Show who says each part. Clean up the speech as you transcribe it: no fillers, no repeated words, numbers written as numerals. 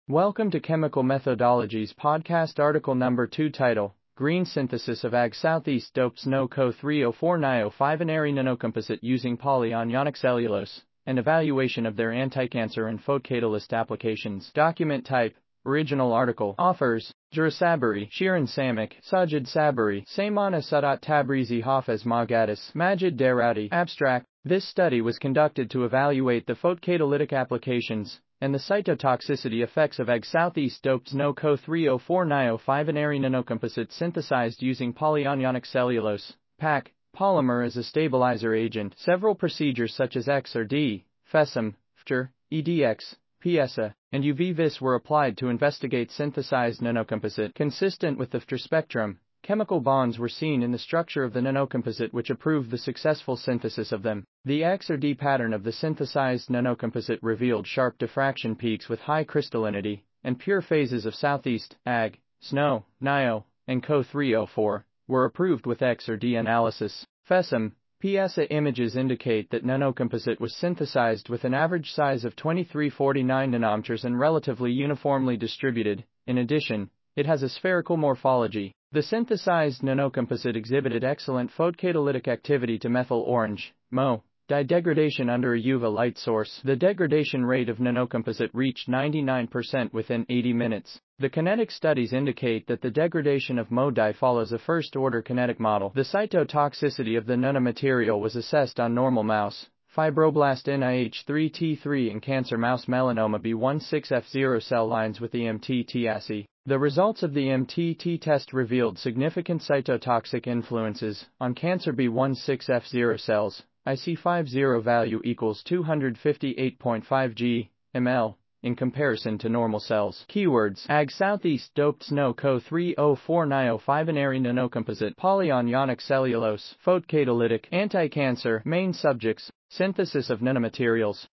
Speaker 1: Welcome to Chemical Methodologies podcast article number 2 title, Green Synthesis of Ag Southeast Dopes No Co 304-905 an Airy Nanocomposite using Polyanionic Cellulose, and Evaluation of their Anti-Cancer and Photocatalyst Applications. Document type, original article. Authors, Jura Sabari, Shirin Samik, Sajid Sabari, Saimana Sadat Tabrizi Hafez Magatis, Majid Darati. Abstract. This study was conducted to evaluate the photocatalytic applications and the cytotoxicity effects of Ag Southeast Dopes No Co 304-905 an Airy nanocomposite synthesized using polyanionic cellulose, PAC, polymer as a stabilizer agent. Several procedures such as XRD, FESM, FTR, EDX, PSA, and UV-Vis were applied to investigate synthesized nanocomposite. Consistent with the FTR spectrum, chemical bonds were seen in the structure of the nanocomposite which approved the successful synthesis of them. The XRD pattern of the synthesized nanocomposite revealed sharp diffraction peaks with high crystallinity, and pure phases of Southeast, Ag, SNO, NIO, and Co 304 were approved with XRD analysis. FESM, PSA images indicate that nanocomposite was synthesized with an average size of 2349 nanometers and relatively uniformly distributed. In addition, it has a spherical morphology. The synthesized nanocomposite exhibited excellent photocatalytic activity to methyl orange, MO, degradation under a UV light source. The degradation rate of nanocomposite reached 99% within 80 minutes. The kinetic studies indicate that the degradation of MO follows a first-order kinetic model. The cytotoxicity of the nanomaterial was assessed on normal mouse, fibroblast NIH3T3 and cancer mouse melanoma B16F0 cell lines with the MTT assay. The results of the MTT test revealed significant cytotoxic influences on cancer B16F0 cells. IC50 value equals 258.5 g/ml in comparison to normal cells. Keywords: Ag Southeast Doped No Co 304-905 an Airy nanocomposite, polyanionic cellulose, photocatalytic, anti-cancer. Main subjects: synthesis of nanomaterials,